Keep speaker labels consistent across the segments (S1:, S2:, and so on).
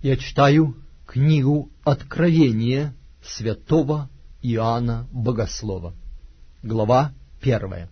S1: Я читаю книгу Откровения святого Иоанна Богослова, глава 1.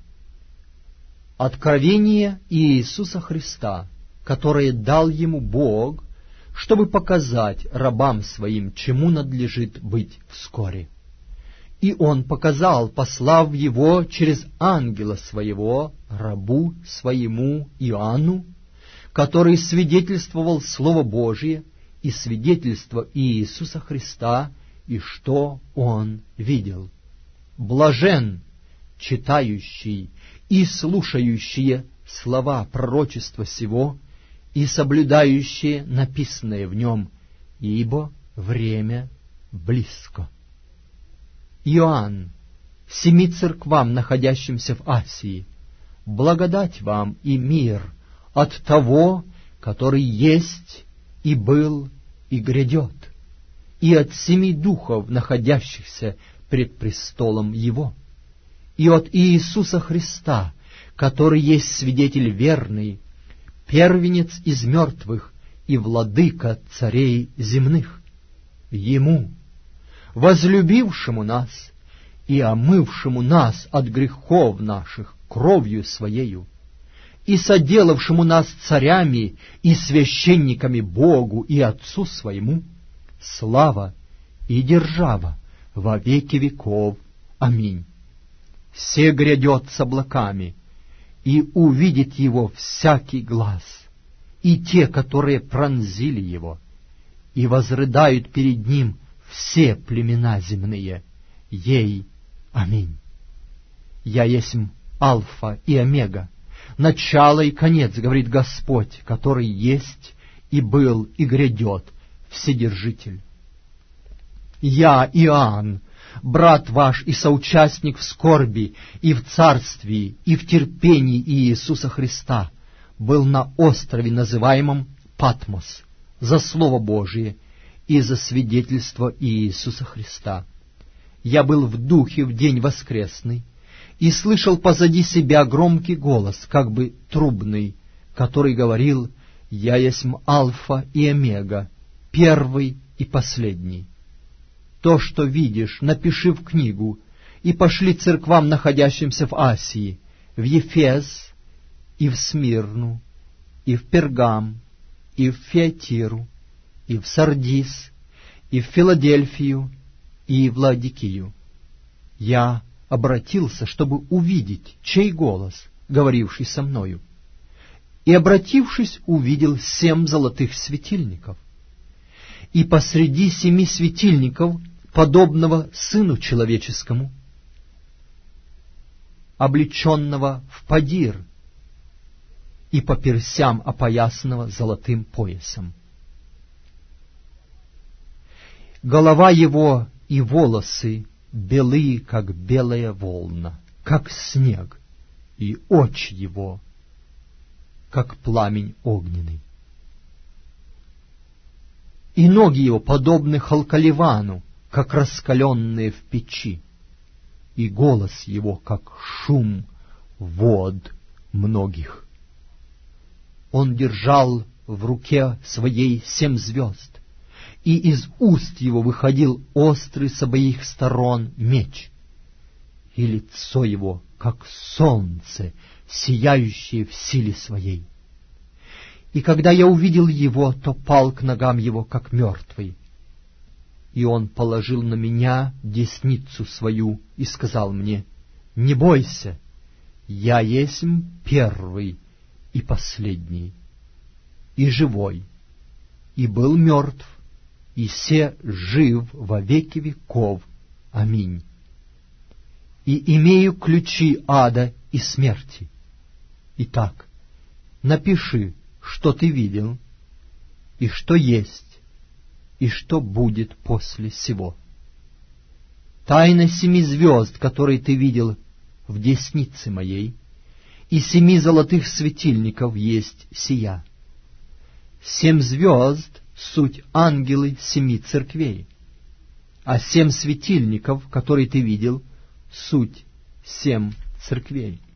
S1: Откровение Иисуса Христа, которое дал ему Бог, чтобы показать рабам своим, чему надлежит быть вскоре. И он показал, послав его через ангела своего, рабу своему Иоанну, который свидетельствовал Слово Божие и свидетельство Иисуса Христа, и что он видел. Блажен читающий и слушающие слова пророчества сего и соблюдающие написанное в нем, ибо время близко. Иоанн, 7 церквам, находящимся в Асии, благодать вам и мир от того, который есть и был и грядет, и от 7 духов, находящихся пред престолом Его, и от Иисуса Христа, который есть свидетель верный, первенец из мертвых и владыка царей земных. Ему, возлюбившему нас и омывшему нас от грехов наших кровью Своею, и соделавшему нас царями и священниками Богу и Отцу Своему, слава и держава во веки веков. Аминь. Се грядет с облаками, и увидит его всякий глаз, и те, которые пронзили его, и возрыдают перед ним все племена земные. Ей. Аминь. Я есмь Алфа и Омега, начало и конец, говорит Господь, который есть и был и грядет, Вседержитель. Я, Иоанн, брат ваш и соучастник в скорби, и в царствии, и в терпении Иисуса Христа, был на острове, называемом Патмос, за Слово Божие и за свидетельство Иисуса Христа. Я был в духе в день воскресный, и слышал позади себя громкий голос, как бы трубный, который говорил: «Я есмь Алфа и Омега, первый и последний. То, что видишь, напиши в книгу, и пошли церквам, находящимся в Асии, в Ефес, и в Смирну, и в Пергам, и в Фиатиру, и в Сардис, и в Филадельфию, и в Лаодикию». Я обратился, чтобы увидеть, чей голос, говоривший со мною. И, обратившись, увидел 7 золотых светильников. И посреди 7 светильников, подобного Сыну Человеческому, облеченного в подир и по персям опоясанного золотым поясом. Голова его и волосы белые, как белая волна, как снег, и очи его, как пламень огненный. И ноги его подобны халкаливану, как раскаленные в печи, и голос его, как шум вод многих. Он держал в руке своей 7 звезд, и из уст его выходил острый с обеих сторон меч, и лицо его, как солнце, сияющее в силе своей. И когда я увидел его, то пал к ногам его, как мертвый. И он положил на меня десницу свою и сказал мне: «Не бойся, я есмь первый и последний, и живой, и был мертв, и се жив во веки веков. Аминь. И имею ключи ада и смерти. Итак, напиши, что ты видел, и что есть, и что будет после сего. Тайна 7 звезд, которые ты видел в деснице моей, и 7 золотых светильников есть сия. 7 звезд — суть ангелы 7 церквей, а 7 светильников, которые ты видел, суть 7 церквей.